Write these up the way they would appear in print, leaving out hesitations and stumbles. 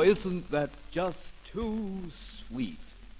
isn't that just too sweet?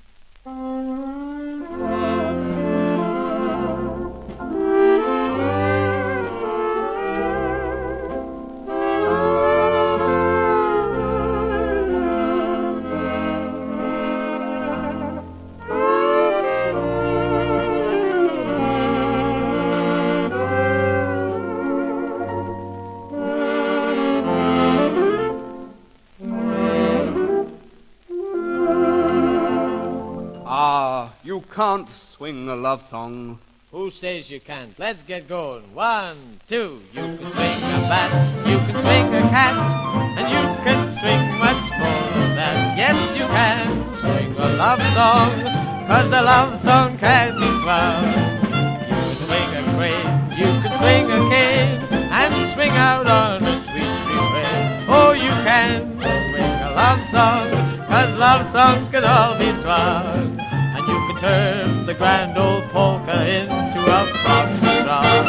You can't swing a love song. Who says you can't? Let's get going. 1, 2. You can swing a bat, you can swing a cat, and you can swing much more than that. Yes, you can swing a love song, 'cause a love song can be swell. You can swing a crane, you can swing a cane, and swing out on a sweet refrain. Oh, you can swing a love song, 'cause love songs can all be swung. And you can turn the grand old polka into a foxtrot.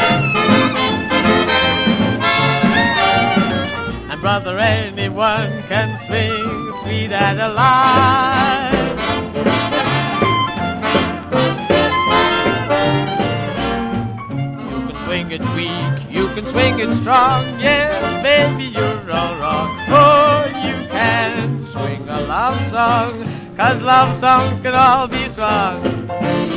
And brother, anyone can swing sweet and alive. You can swing it weak, you can swing it strong. Yeah, baby, you're all wrong. Oh, you can swing a love song, 'cause love songs can all be swung.